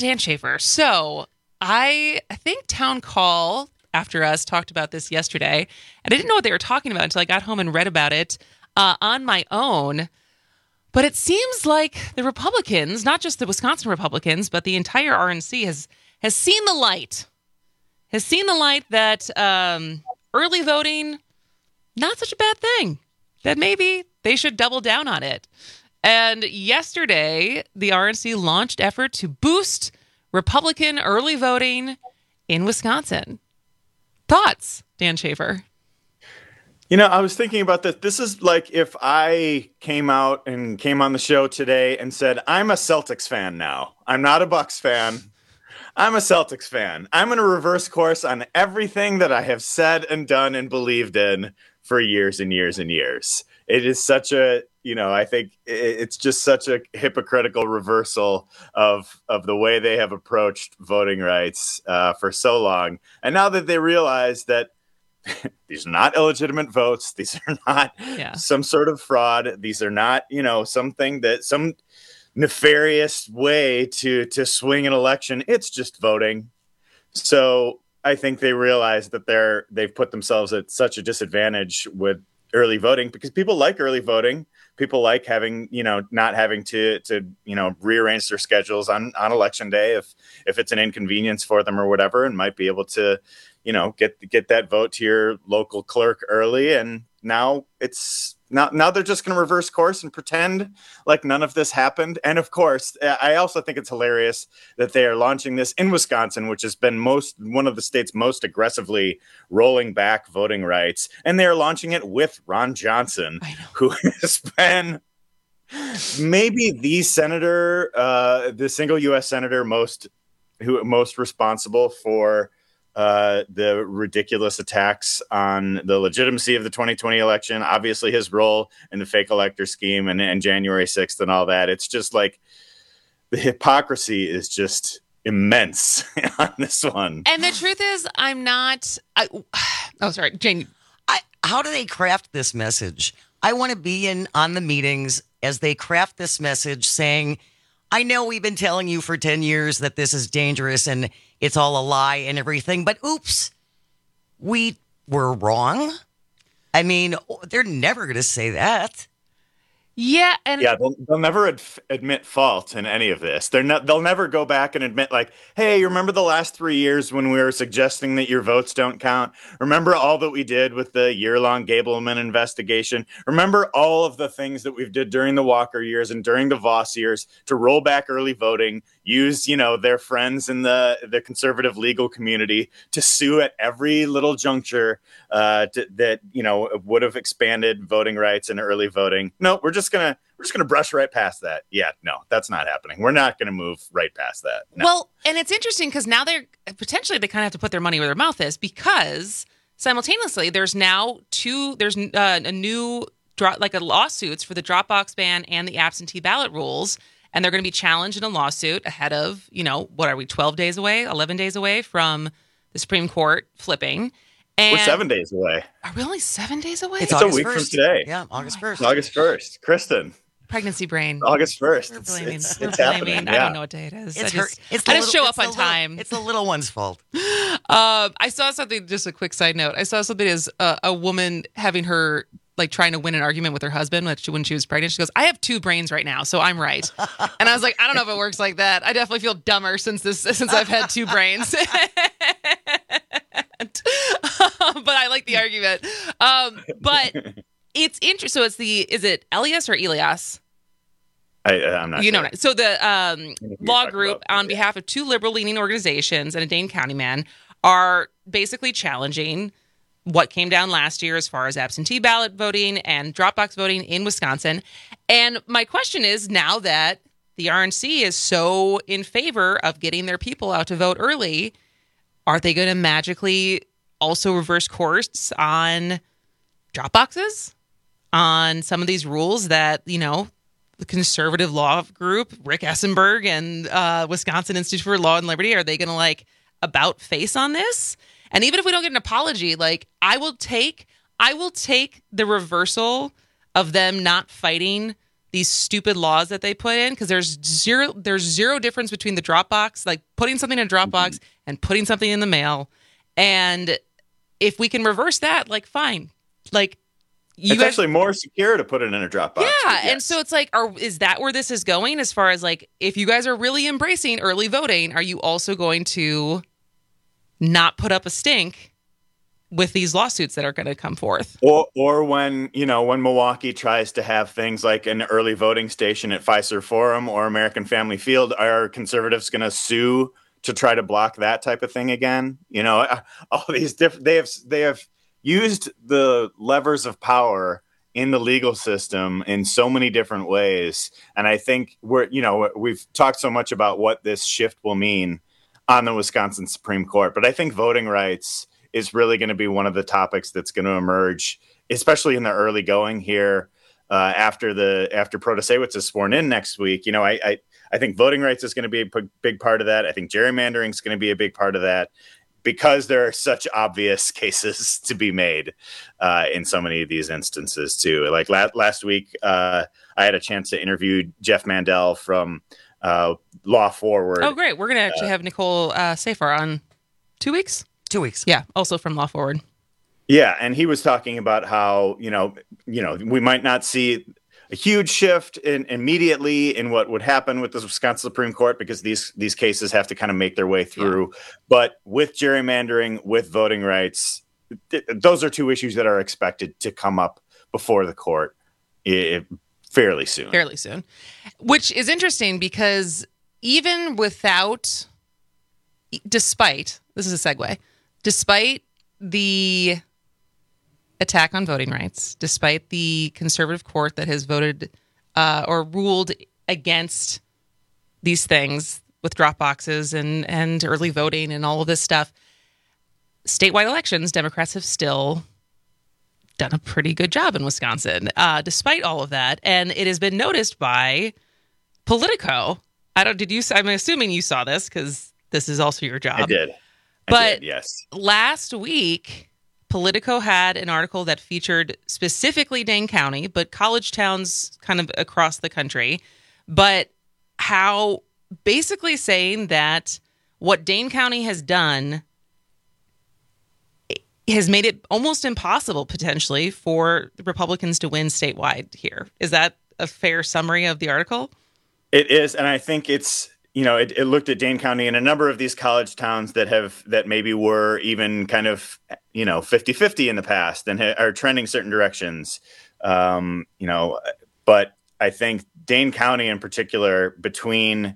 Dan Schaefer. So I, I think Town Call after us talked about this yesterday, and I didn't know what they were talking about until I got home and read about it uh, on my own. But it seems like the Republicans, not just the Wisconsin Republicans, but the entire R N C has has seen the light, has seen the light that um, early voting, not such a bad thing, that maybe they should double down on it. And yesterday, the R N C launched effort to boost Republican early voting in Wisconsin. Thoughts, Dan Schaefer? You know, I was thinking about this. This is like if I came out and came on the show today and said, I'm a Celtics fan now. I'm not a Bucks fan. I'm a Celtics fan. I'm going to reverse course on everything that I have said and done and believed in for years and years and years. It is such a, you know, I think it's just such a hypocritical reversal of of the way they have approached voting rights uh, for so long. And now that they realize that these are not illegitimate votes. These are not yeah. some sort of fraud. These are not, you know, something that some nefarious way to to swing an election. It's just voting. So I think they realize that they're they've put themselves at such a disadvantage with early voting because people like early voting. People like having, you know, not having to to, you know, rearrange their schedules on, on election day if if it's an inconvenience for them or whatever, and might be able to, you know, get get that vote to your local clerk early. And now it's now now they're just going to reverse course and pretend like none of this happened. And of course, I also think it's hilarious that they are launching this in Wisconsin, which has been most one of the states most aggressively rolling back voting rights. And they are launching it with Ron Johnson, who has been maybe the senator, uh, the single U S senator most who most responsible for uh, the ridiculous attacks on the legitimacy of the twenty twenty election. Obviously, his role in the fake elector scheme and, and January sixth and all that. It's just like the hypocrisy is just immense on this one. And the truth is, I'm not. I, oh, sorry, Jane. I, how do they craft this message? I want to be in on the meetings as they craft this message saying, I know we've been telling you for ten years that this is dangerous and it's all a lie and everything, but oops, we were wrong. I mean, they're never going to say that. Yeah, and yeah, they'll, they'll never ad- admit fault in any of this. They're not. They'll never go back and admit, like, "Hey, you remember the last three years when we were suggesting that your votes don't count? Remember all that we did with the year-long Gableman investigation? Remember all of the things that we've did during the Walker years and during the Voss years to roll back early voting? Use, you know, their friends in the the conservative legal community to sue at every little juncture uh, to, that you know would have expanded voting rights and early voting. No, we're just gonna we're just gonna brush right past that. Yeah, no, that's not happening. We're not gonna move right past that. No. Well, and it's interesting because now they're potentially they kind of have to put their money where their mouth is because simultaneously there's now two there's uh, a new like a lawsuits for the Dropbox ban and the absentee ballot rules. And they're going to be challenged in a lawsuit ahead of, you know, what are we, twelve days away, eleven days away from the Supreme Court flipping. And we're seven days away. Are we only seven days away? It's, it's a week first. From today. Yeah, August first. August first. Kristen. Pregnancy brain. August first. We're blaming. It's, We're it's blaming. happening. I yeah. don't know what day it is. It's I just, her, it's I just show up on little, time. It's the little one's fault. Um, I saw something, just a quick side note. I saw something as uh, a woman having her, like trying to win an argument with her husband when she, when she was pregnant. She goes, I have two brains right now, so I'm right. And I was like, I don't know if it works like that. I definitely feel dumber since this since I've had two brains. But I like the argument. Um, but it's interesting. So it's the, is it Elias or Elias? I, I'm not you sure. know, so the um, law group on behalf of two liberal-leaning organizations and a Dane County man are basically challenging what came down last year as far as absentee ballot voting and Dropbox voting in Wisconsin. And my question is, now that the R N C is so in favor of getting their people out to vote early, are they going to magically also reverse course on Dropboxes, on some of these rules that, you know, the conservative law group, Rick Essenberg and uh, Wisconsin Institute for Law and Liberty, are they going to like about face on this? And even if we don't get an apology, like I will take, I will take the reversal of them not fighting these stupid laws that they put in, because there's zero there's zero difference between the Dropbox, like putting something in a Dropbox mm-hmm. and putting something in the mail. And if we can reverse that, like, fine. Like, you it's guys, actually more secure to put it in a Dropbox. Yeah, yes. And so it's like, are is that where this is going? As far as like, if you guys are really embracing early voting, are you also going to not put up a stink with these lawsuits that are going to come forth? Or or when, you know, when Milwaukee tries to have things like an early voting station at Fiserv Forum or American Family Field, are conservatives going to sue to try to block that type of thing again? You know, all these different, they have, they have used the levers of power in the legal system in so many different ways. And I think we're, you know, we've talked so much about what this shift will mean on the Wisconsin Supreme Court, but I think voting rights is really going to be one of the topics that's going to emerge, especially in the early going here uh, after the after Protasewicz is sworn in next week. You know, I, I I think voting rights is going to be a p- big part of that. I think gerrymandering is going to be a big part of that, because there are such obvious cases to be made uh, in so many of these instances too. Like la- last week, uh, I had a chance to interview Jeff Mandel from uh, Law Forward. Oh, great! We're going to actually uh, have Nicole uh, Safar on two weeks. Two weeks. Yeah, also from Law Forward. Yeah, and he was talking about how, you know, you know, we might not see a huge shift in, immediately in what would happen with the Wisconsin Supreme Court, because these these cases have to kind of make their way through. Yeah. But with gerrymandering, with voting rights, th- those are two issues that are expected to come up before the court I- fairly soon. Fairly soon, which is interesting because even without, despite, this is a segue, despite the attack on voting rights, despite the conservative court that has voted uh, or ruled against these things with drop boxes and, and early voting and all of this stuff, statewide elections, Democrats have still done a pretty good job in Wisconsin, uh, despite all of that. And it has been noticed by Politico. I don't, did you, I'm assuming you saw this because this is also your job. I did. I But did, yes. Last week, Politico had an article that featured specifically Dane County, but college towns kind of across the country, but how basically saying that what Dane County has done has made it almost impossible potentially for the Republicans to win statewide here. Is that a fair summary of the article? It is, and I think it's, you know, it, it looked at Dane County and a number of these college towns that have, that maybe were even kind of, you know, fifty-fifty in the past and ha- are trending certain directions. Um, you know, but I think Dane County in particular, between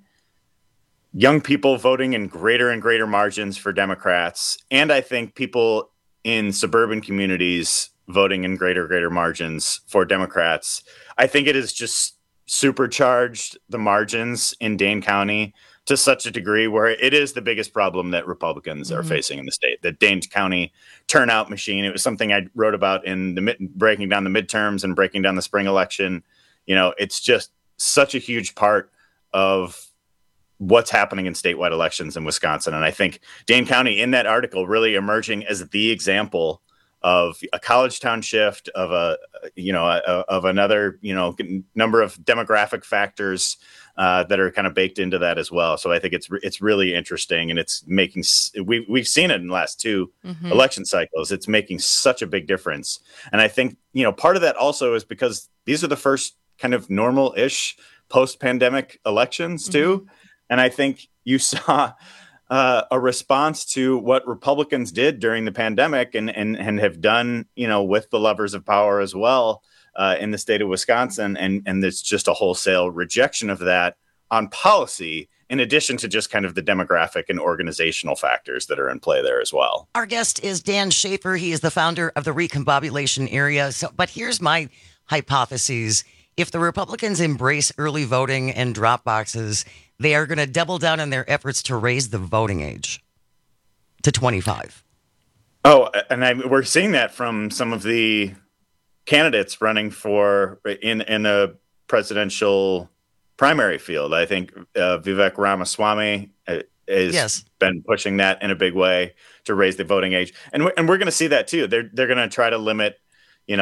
young people voting in greater and greater margins for Democrats, and I think people in suburban communities voting in greater, greater margins for Democrats, I think it is just supercharged the margins in Dane County to such a degree where it is the biggest problem that Republicans mm-hmm. are facing in the state. The Dane County turnout machine. It was something I wrote about in the mid, breaking down the midterms and breaking down the spring election. You know, it's just such a huge part of what's happening in statewide elections in Wisconsin. And I think Dane County in that article really emerging as the example of a college town shift, of a, you know, a, of another, you know, number of demographic factors uh, that are kind of baked into that as well. So I think it's it's really interesting, and it's making we we've seen it in the last two mm-hmm. election cycles. It's making such a big difference, and I think, you know, part of that also is because these are the first kind of normal-ish post-pandemic elections too, mm-hmm. and I think you saw Uh, a response to what Republicans did during the pandemic and, and, and have done, you know, with the levers of power as well uh, in the state of Wisconsin. And, and there's just a wholesale rejection of that on policy, in addition to just kind of the demographic and organizational factors that are in play there as well. Our guest is Dan Schaefer. He is the founder of the Recombobulation Area. So, but here's my hypothesis. If the Republicans embrace early voting and drop boxes, they are going to double down on their efforts to raise the voting age to twenty-five. Oh, and I, we're seeing that from some of the candidates running for in in a presidential primary field. I think uh, Vivek Ramaswamy has yes. been pushing that in a big way to raise the voting age, and we're, and we're going to see that too. They're they're going to try to limit, you know,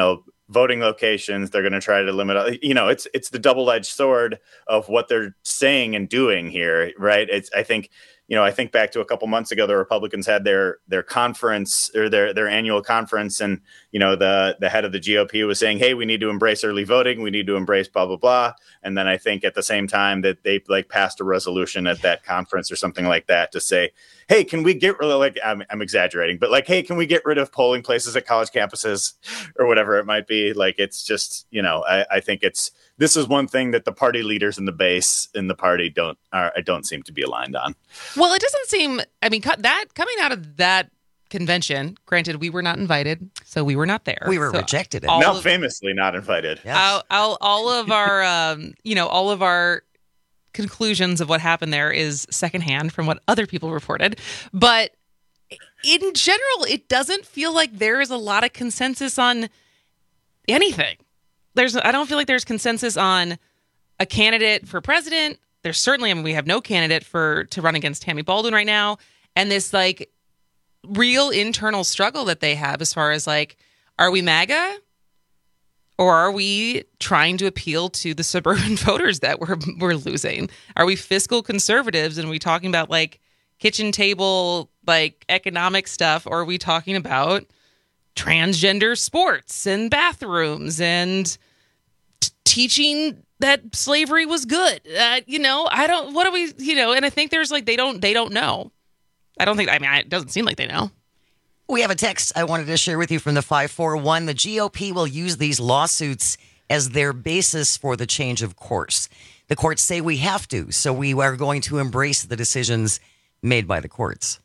voting locations. They're going to try to limit, you know, it's it's the double-edged sword of what they're saying and doing here, right? It's I think, you know, I think back to a couple months ago, the Republicans had their their conference or their their annual conference, and you know, the the head of the G O P was saying, "Hey, we need to embrace early voting. We need to embrace blah blah blah." And then I think at the same time that they like passed a resolution at that conference or something like that to say, "Hey, can we get rid of like I'm, I'm exaggerating, but like, hey, can we get rid of polling places at college campuses or whatever it might be?" Like, it's just, you know, I, I think it's this is one thing that the party leaders in the base in the party don't are, don't seem to be aligned on. Well, it doesn't seem, I mean, that coming out of that convention, granted, we were not invited, so we were not there. We were so rejected. No, of, famously not invited. Yes. All, all, all of our, um, you know, all of our conclusions of what happened there is secondhand from what other people reported. But in general, it doesn't feel like there is a lot of consensus on anything. There's, I don't feel like there's consensus on a candidate for president. There's certainly, I mean, we have no candidate for to run against Tammy Baldwin right now. And this like real internal struggle that they have as far as like, are we MAGA? Or are we trying to appeal to the suburban voters that we're, we're losing? Are we fiscal conservatives and are we talking about like kitchen table, like economic stuff? Or are we talking about transgender sports and bathrooms and t- teaching that slavery was good? Uh, you know, I don't, what are we, you know, and I think there's like, they don't, they don't know. I don't think, I mean, it doesn't seem like they know. We have a text I wanted to share with you from the five four one. The G O P will use these lawsuits as their basis for the change of course. The courts say we have to, so we are going to embrace the decisions made by the courts.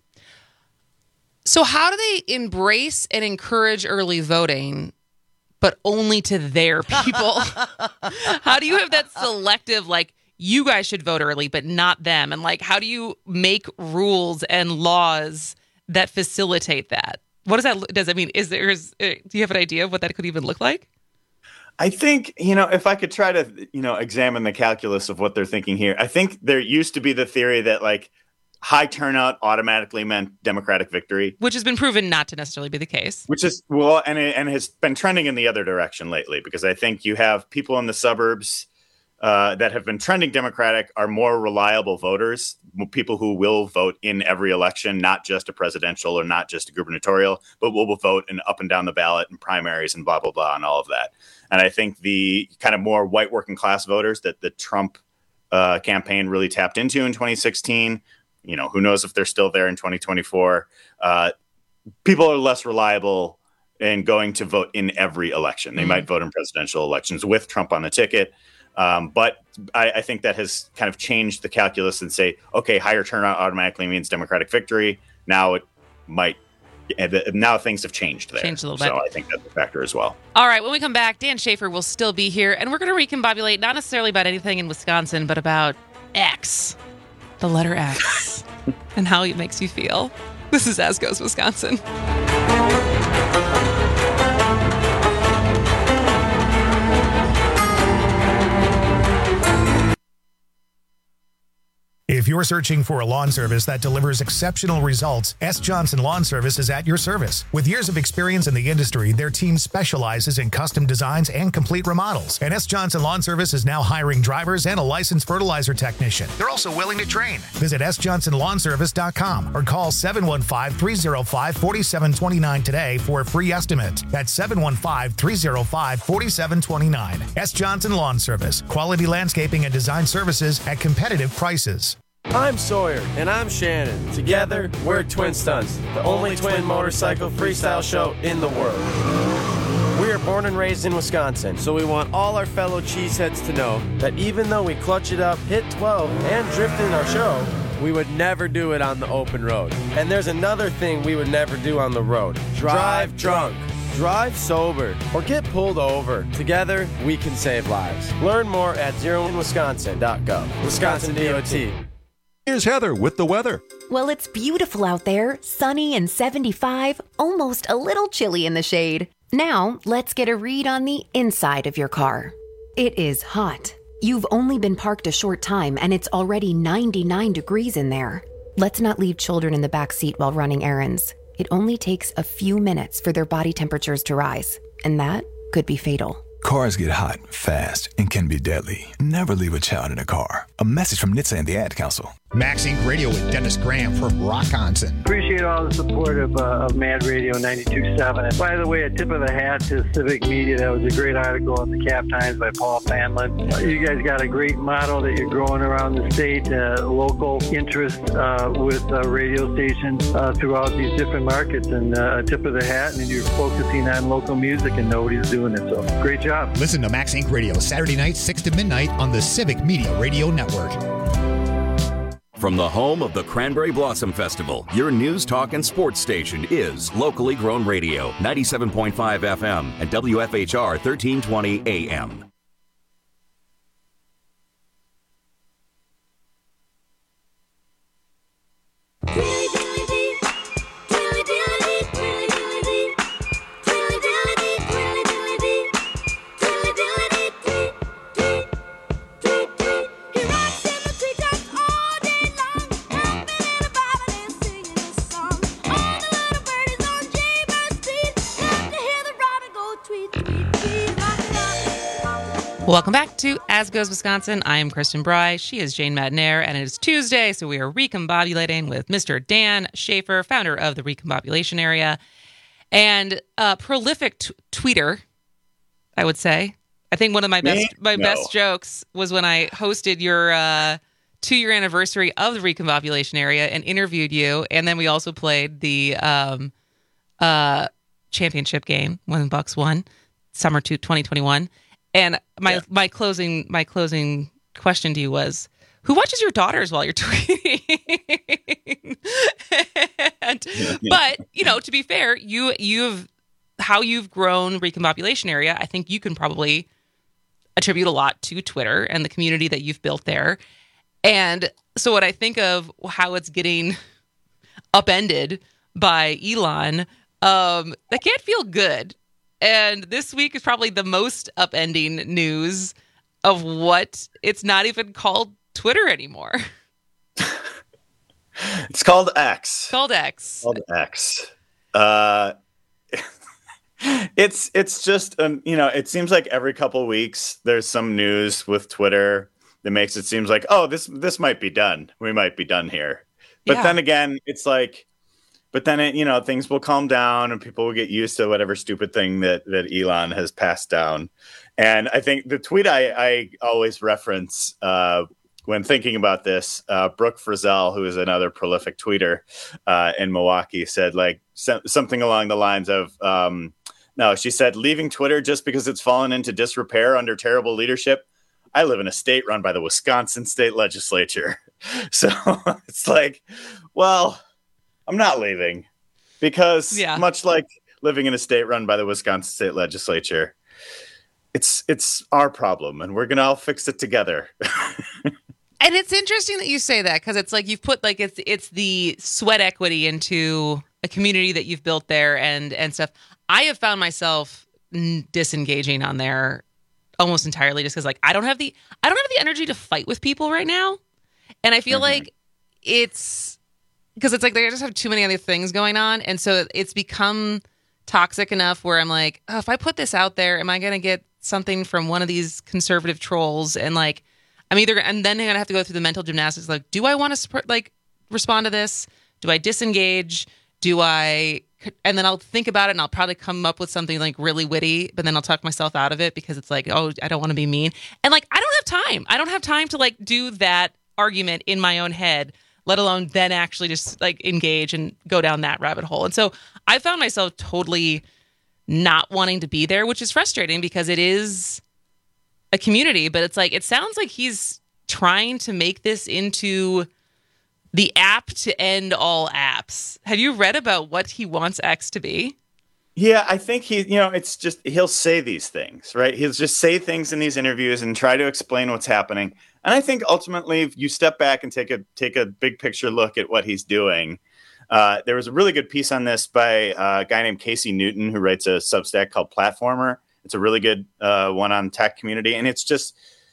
So how do they embrace and encourage early voting, but only to their people? How do you have that selective, like, you guys should vote early, but not them? And like, how do you make rules and laws that facilitate that? What does that, does I mean, is there, is, uh, do you have an idea of what that could even look like? I think, you know, if I could try to, you know, examine the calculus of what they're thinking here, I think there used to be the theory that like high turnout automatically meant Democratic victory, which has been proven not to necessarily be the case. Which is, well, and it, and has been trending in the other direction lately, because I think you have people in the suburbs uh, that have been trending Democratic are more reliable voters, people who will vote in every election, not just a presidential or not just a gubernatorial, but will vote and up and down the ballot and primaries and blah, blah, blah, and all of that. And I think the kind of more white working class voters that the Trump uh, campaign really tapped into in twenty sixteen, you know, who knows if they're still there in twenty twenty-four, uh, people are less reliable in going to vote in every election. They mm-hmm. might vote in presidential elections with Trump on the ticket. Um, but I, I think that has kind of changed the calculus and say, okay, higher turnout automatically means Democratic victory. Now it might, now things have changed there. Changed a little bit. So I think that's a factor as well. All right, when we come back, Dan Schaefer will still be here, and we're going to recombobulate not necessarily about anything in Wisconsin, but about X, the letter X, and how it makes you feel. This is As Goes Wisconsin. If you're searching for a lawn service that delivers exceptional results, S. Johnson Lawn Service is at your service. With years of experience in the industry, their team specializes in custom designs and complete remodels. And S. Johnson Lawn Service is now hiring drivers and a licensed fertilizer technician. They're also willing to train. Visit s johnson lawn service dot com or call seven one five, three oh five, four seven two nine today for a free estimate. That's seven one five, three oh five, four seven two nine. S. Johnson Lawn Service. Quality landscaping and design services at competitive prices. I'm Sawyer. And I'm Shannon. Together, we're Twin Stunts, the only twin motorcycle freestyle show in the world. We are born and raised in Wisconsin, so we want all our fellow cheeseheads to know that even though we clutch it up, hit twelve, and drift in our show, we would never do it on the open road. And there's another thing we would never do on the road. Drive drunk. Drive sober or get pulled over. Together, we can save lives. Learn more at zero in wisconsin dot gov. Wisconsin D O T. Here's Heather with the weather. Well, it's beautiful out there, sunny and seventy-five, almost a little chilly in the shade. Now, let's get a read on the inside of your car. It is hot. You've only been parked a short time and it's already ninety-nine degrees in there. Let's not leave children in the back seat while running errands. It only takes a few minutes for their body temperatures to rise, and that could be fatal. Cars get hot, fast, and can be deadly. Never leave a child in a car. A message from N H T S A and the Ad Council. Max Inc Radio with Dennis Graham from Rockonson. Appreciate all the support of, uh, of Mad Radio ninety-two point seven. And by the way, a tip of the hat to Civic Media. That was a great article in the Cap Times by Paul Fanlin. Uh, you guys got a great model that you're growing around the state, uh, local interest uh, with uh, radio stations uh, throughout these different markets. And uh, a tip of the hat, and you're focusing on local music, and nobody's doing it. So great job. Listen to Max Inc Radio Saturday night, six to midnight on the Civic Media Radio Network. From the home of the Cranberry Blossom Festival, your news, talk, and sports station is Locally Grown Radio, ninety-seven point five F M and W F H R thirteen twenty A M. Welcome back to As Goes Wisconsin. I am Kristen Bry. She is Jane Madnair, and it is Tuesday, so we are recombobulating with Mister Dan Schaefer, founder of the Recombobulation Area, and a prolific t- tweeter, I would say. I think one of my best my no. best jokes was when I hosted your uh, two-year anniversary of the Recombobulation Area and interviewed you, and then we also played the um, uh, championship game when the Bucks won, summer twenty twenty-one. And my yeah. my closing my closing question to you was, who watches your daughters while you're tweeting? and, yeah, yeah. But, you know, to be fair, you you've how you've grown Recombobulation Area, I think you can probably attribute a lot to Twitter and the community that you've built there. And so when I think of how it's getting upended by Elon, um, that can't feel good. And this week is probably the most upending news of what it's not even called Twitter anymore. It's called X. It's called X. It's called X. Uh, it's it's just um, you know, it seems like every couple weeks there's some news with Twitter that makes it seems like, oh, this this might be done. We might be done here. But yeah. then again, it's like. But then, it, you know, things will calm down and people will get used to whatever stupid thing that, that Elon has passed down. And I think the tweet I, I always reference uh, when thinking about this, uh, Brooke Frizzell, who is another prolific tweeter uh, in Milwaukee, said like so- something along the lines of, um, no, she said, leaving Twitter just because it's fallen into disrepair under terrible leadership. I live in a state run by the Wisconsin state legislature. So it's like, well... I'm not leaving because yeah. much like living in a state run by the Wisconsin state legislature, it's it's our problem and we're going to all fix it together. And it's interesting that you say that because it's like you've put like it's it's the sweat equity into a community that you've built there and and stuff. I have found myself disengaging on there almost entirely just because like I don't have the I don't have the energy to fight with people right now. And I feel mm-hmm. like it's because it's like they just have too many other things going on. And so it's become toxic enough where I'm like, oh, if I put this out there, am I going to get something from one of these conservative trolls? And like, I'm either, and then I'm going to have to go through the mental gymnastics. Like, do I want to like respond to this? Do I disengage? Do I, and then I'll think about it and I'll probably come up with something like really witty, but then I'll talk myself out of it because it's like, oh, I don't want to be mean. And like, I don't have time. I don't have time to like do that argument in my own head, let alone then actually just like engage and go down that rabbit hole. And so I found myself totally not wanting to be there, which is frustrating because it is a community, but it's like, it sounds like he's trying to make this into the app to end all apps. Have you read about what he wants X to be? Yeah, I think he, you know, it's just, he'll say these things, right? He'll just say things in these interviews and try to explain what's happening. And I think ultimately, if you step back and take a take a big picture look at what he's doing, uh, there was a really good piece on this by uh, a guy named Casey Newton, who writes a Substack called Platformer. It's a really good uh, one on tech community. And it's just,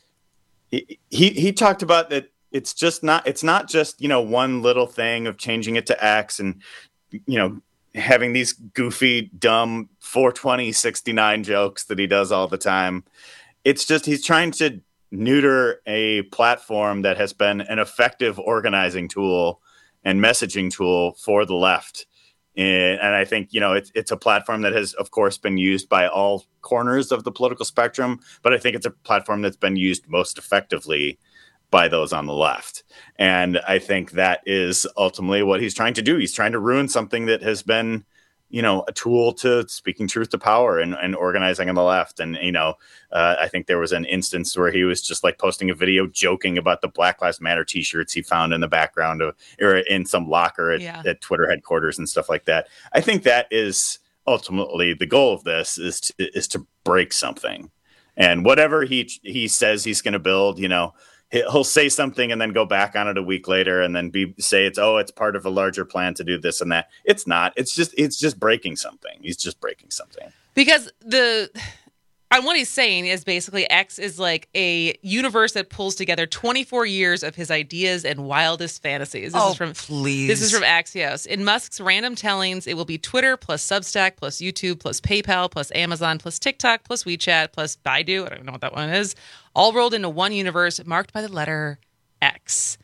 he, he he talked about that it's just not, it's not just, you know, one little thing of changing it to X and, you know, having these goofy, dumb four twenty sixty-nine jokes that he does all the time. It's just he's trying to neuter a platform that has been an effective organizing tool and messaging tool for the left. And, and I think, you know, it's, it's a platform that has, of course, been used by all corners of the political spectrum. But I think it's a platform that's been used most effectively by those on the left. And I think that is ultimately what he's trying to do. He's trying to ruin something that has been, you know, a tool to speaking truth to power and, and organizing on the left. And, you know, uh, I think there was an instance where he was just like posting a video joking about the Black Lives Matter t-shirts he found in the background of, or in some locker at, yeah. at Twitter headquarters and stuff like that. I think that is ultimately the goal of this is to, is to break something. And whatever he, he says he's going to build, you know, he'll say something and then go back on it a week later and then be say it's, oh, it's part of a larger plan to do this and that. It's not. It's just it's just breaking something. He's just breaking something. Because the and what he's saying is basically X is like a universe that pulls together twenty-four years of his ideas and wildest fantasies. This oh, is from please. This is from Axios. In Musk's random tellings, it will be Twitter plus Substack plus YouTube plus PayPal plus Amazon plus TikTok plus WeChat plus Baidu. I don't know what that one is. All rolled into one universe marked by the letter X.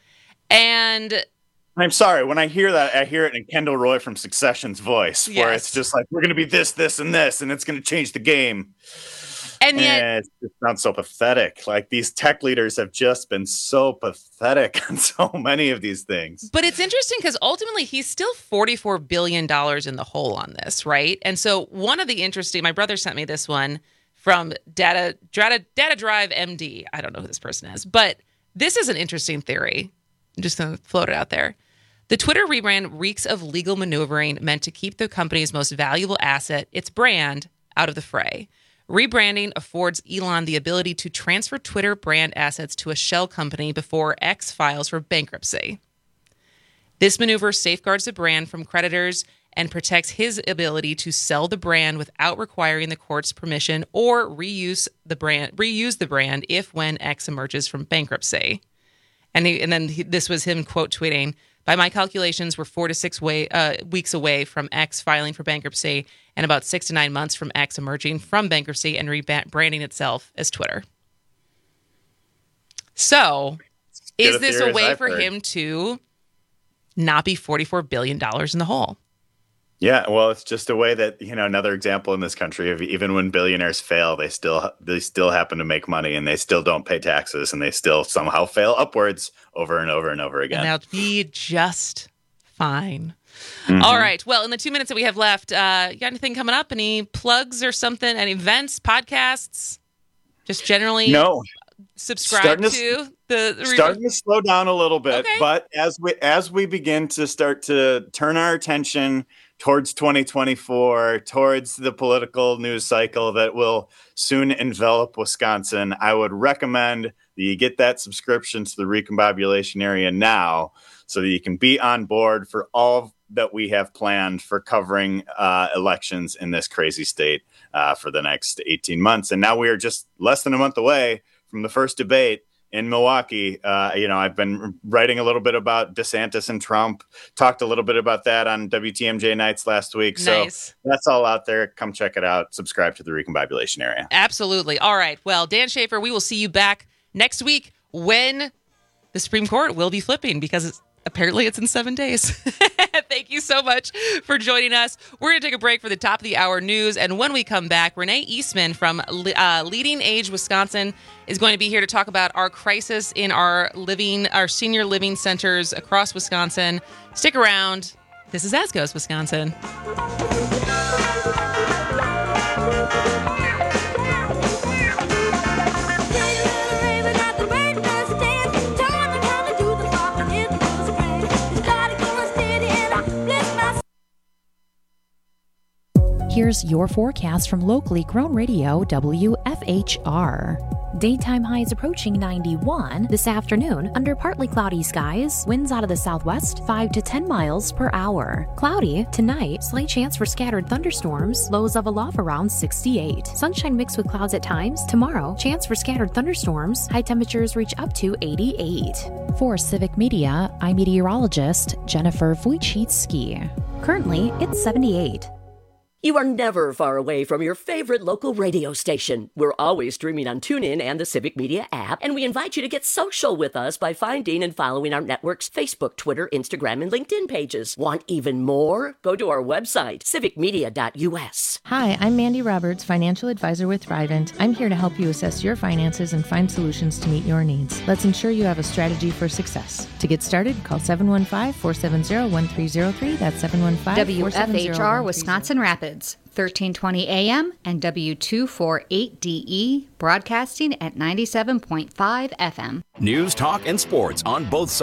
And I'm sorry, when I hear that, I hear it in Kendall Roy from Succession's voice, yes. where it's just like, we're going to be this, this, and this, and it's going to change the game. And yet, and it sounds so pathetic. Like, these tech leaders have just been so pathetic on so many of these things. But it's interesting because ultimately he's still forty-four billion dollars in the hole on this, right? And so one of the interesting, my brother sent me this one from Data, Data, Data Drive M D. I don't know who this person is, but this is an interesting theory. I'm just going to float it out there. The Twitter rebrand reeks of legal maneuvering meant to keep the company's most valuable asset, its brand, out of the fray. Rebranding affords Elon the ability to transfer Twitter brand assets to a shell company before X files for bankruptcy. This maneuver safeguards the brand from creditors and protects his ability to sell the brand without requiring the court's permission or reuse the brand reuse the brand if when X emerges from bankruptcy. And he, and then he, this was him quote tweeting, "By my calculations, we're four to six way, uh, weeks away from X filing for bankruptcy and about six to nine months from X emerging from bankruptcy and rebranding itself as Twitter." So, is this a way for him to not be forty-four billion dollars in the hole? Yeah, well, it's just a way that, you know, another example in this country of even when billionaires fail, they still they still happen to make money and they still don't pay taxes and they still somehow fail upwards over and over and over again. And they'll be just fine. Mm-hmm. All right. Well, in the two minutes that we have left, uh, you got anything coming up? Any plugs or something? Any events, podcasts? Just generally no. subscribe to, to the, the starting to slow down a little bit, okay. But as we as we begin to start to turn our attention towards twenty twenty-four, towards the political news cycle that will soon envelop Wisconsin, I would recommend that you get that subscription to the Recombobulation Area now so that you can be on board for all that we have planned for covering uh, elections in this crazy state uh, for the next eighteen months. And now we are just less than a month away from the first debate in Milwaukee. Uh, you know, I've been writing a little bit about DeSantis and Trump, talked a little bit about that on W T M J Nights last week. Nice. So that's all out there. Come check it out. Subscribe to the Recombobulation Area. Absolutely. All right. Well, Dan Schaefer, we will see you back next week when the Supreme Court will be flipping because it's, apparently it's in seven days. Thank you so much for joining us. We're going to take a break for the top of the hour news. And when we come back, Renee Eastman from uh, Leading Age Wisconsin is going to be here to talk about our crisis in our living, our senior living centers across Wisconsin. Stick around. This is As Goes Wisconsin. Here's your forecast from locally grown radio W F H R. Daytime highs approaching ninety-one this afternoon under partly cloudy skies. Winds out of the southwest five to ten miles per hour. Cloudy tonight, slight chance for scattered thunderstorms. Lows level off around sixty-eight. Sunshine mixed with clouds at times. Tomorrow, chance for scattered thunderstorms. High temperatures reach up to eighty-eight. For Civic Media, I'm meteorologist Jennifer Wojcicki. Currently, it's seventy-eight. You are never far away from your favorite local radio station. We're always streaming on TuneIn and the Civic Media app, and we invite you to get social with us by finding and following our network's Facebook, Twitter, Instagram, and LinkedIn pages. Want even more? Go to our website, civic media dot u s. Hi, I'm Mandy Roberts, financial advisor with Thrivent. I'm here to help you assess your finances and find solutions to meet your needs. Let's ensure you have a strategy for success. To get started, call seven one five, four seven zero, one three zero three. That's seven one five, four seven zero, one three zero three. W F H R Wisconsin Rapids, thirteen twenty A M and W two forty-eight D E, broadcasting at ninety-seven point five F M. News, talk, and sports on both sides.